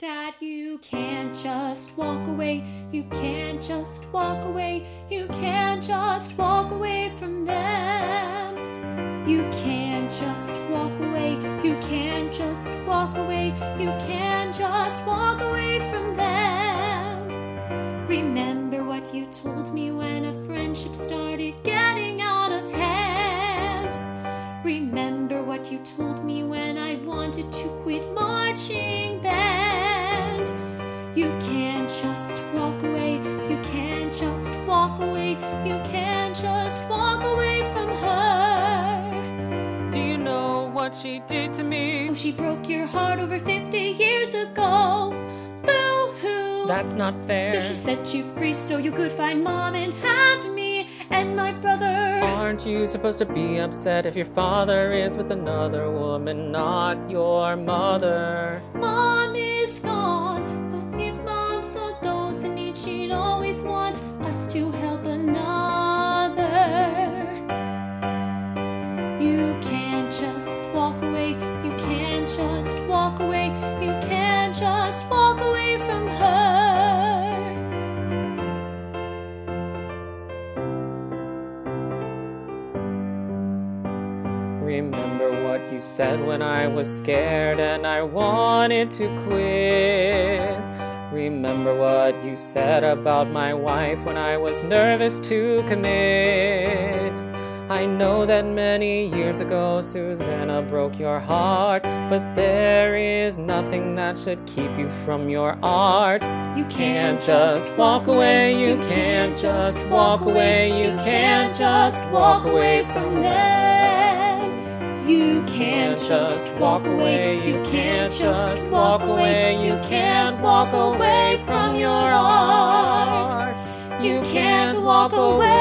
Dad, you can't just walk away. You can't just walk away. You can't just walk away from them. You can't just walk away. You can't just walk away. You can't just walk away from them. Remember what you told me when a friendship started getting out of hand. Remember what you told me when I wanted to quit marching band. You can't just walk away. You can't just walk away. You can't just walk away from her. Do you know what she did to me? Oh, she broke your heart over 50 years ago. Boo-hoo. That's not fair. So she set you free so you could find Mom and have me and my brother. Aren't you supposed to be upset if your father is with another woman, not your mother? Mom is gone, but if Mom saw those in need, she'd always want us to help another. You can't just walk away. You can't just walk away. You can't just walk away from her. Remember what you said when I was scared and I wanted to quit. Remember what you said about my wife when I was nervous to commit. I know that many years ago Susanna broke your heart, but there is nothing that should keep you from your art. You Can't just walk away, you can't just walk away, you can't just walk away from them. You can't just walk away. You can't just walk away. You can't walk away from your art. You can't walk away.